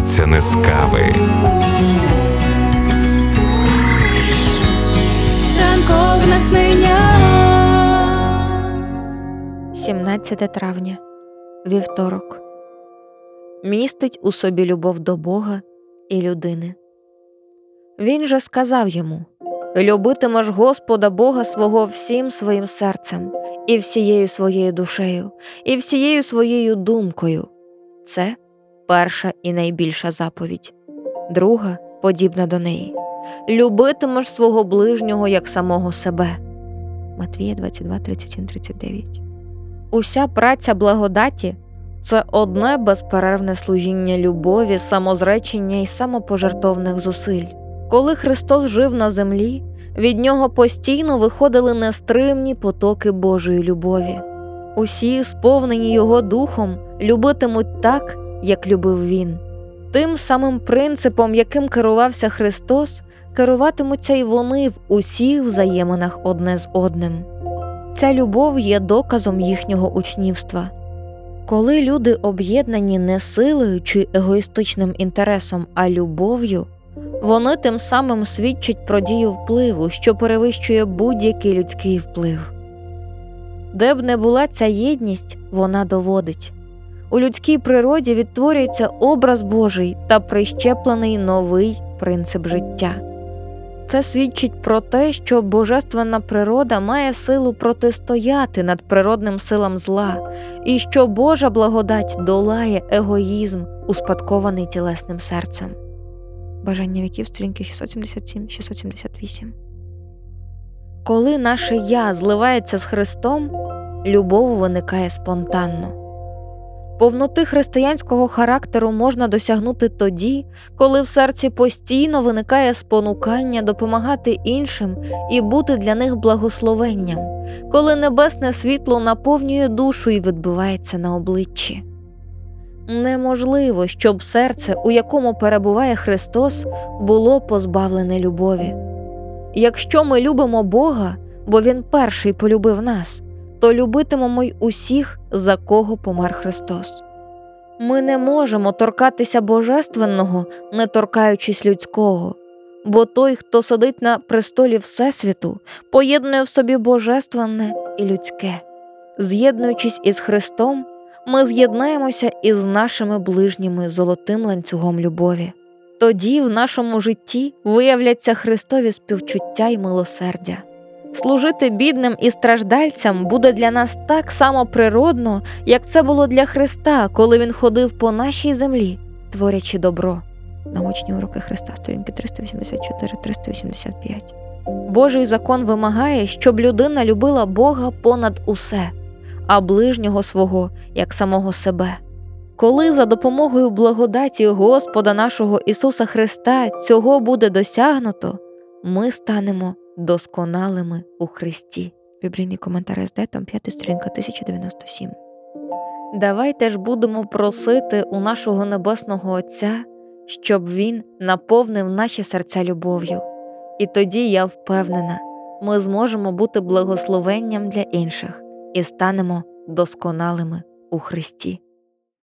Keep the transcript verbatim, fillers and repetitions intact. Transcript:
починається не з кави. Ранкове натхнення. сімнадцяте травня. Вівторок. Містить у собі любов до Бога і людини. Він же сказав йому: «Любитимеш Господа Бога свого всім своїм серцем, і всією своєю душею, і всією своєю думкою». Це перша і найбільша заповідь. Друга, подібна до неї: «Любитимеш свого ближнього, як самого себе». Матвія двадцять два, тридцять сім, тридцять дев'ять. Уся праця благодаті – це одне безперервне служіння любові, самозречення і самопожертовних зусиль. Коли Христос жив на землі, від Нього постійно виходили нестримні потоки Божої любові. Усі, сповнені Його Духом, любитимуть так, як любив Він. Тим самим принципом, яким керувався Христос, керуватимуться й вони в усіх взаєминах одне з одним. Ця любов є доказом їхнього учнівства. Коли люди об'єднані не силою чи егоїстичним інтересом, а любов'ю, вони тим самим свідчать про дію впливу, що перевищує будь-який людський вплив. Де б не була ця єдність, вона доводить: у людській природі відтворюється образ Божий та прищеплений новий принцип життя. Це свідчить про те, що божественна природа має силу протистояти надприродним силам зла, і що Божа благодать долає егоїзм, успадкований тілесним серцем. Бажання віків, сторінки шістсот сімдесят сім - шістсот сімдесят вісім. Коли наше «я» зливається з Христом, любов виникає спонтанно. Повноти християнського характеру можна досягнути тоді, коли в серці постійно виникає спонукання допомагати іншим і бути для них благословенням, коли небесне світло наповнює душу і відбивається на обличчі. Неможливо, щоб серце, у якому перебуває Христос, було позбавлене любові. Якщо ми любимо Бога, бо Він перший полюбив нас, то любитимемо й усіх, за кого помер Христос. Ми не можемо торкатися Божественного, не торкаючись людського, бо той, хто сидить на престолі Всесвіту, поєднує в собі Божественне і людське. З'єднуючись із Христом, ми з'єднаємося із нашими ближніми золотим ланцюгом любові. Тоді в нашому житті виявляться Христові співчуття й милосердя. Служити бідним і страждальцям буде для нас так само природно, як це було для Христа, коли Він ходив по нашій землі, творячи добро. Научні уроки Христа, сторінки триста вісімдесят чотири - триста вісімдесят п'ять. Божий закон вимагає, щоб людина любила Бога понад усе, а ближнього свого, як самого себе. Коли за допомогою благодаті Господа нашого Ісуса Христа цього буде досягнуто, ми станемо досконалими у Христі. Біблійний коментар ес де, том п'ятий, сторінка тисяча дев'яносто сім. Давайте ж будемо просити у нашого Небесного Отця, щоб Він наповнив наші серця любов'ю. І тоді, я впевнена, ми зможемо бути благословенням для інших і станемо досконалими у Христі.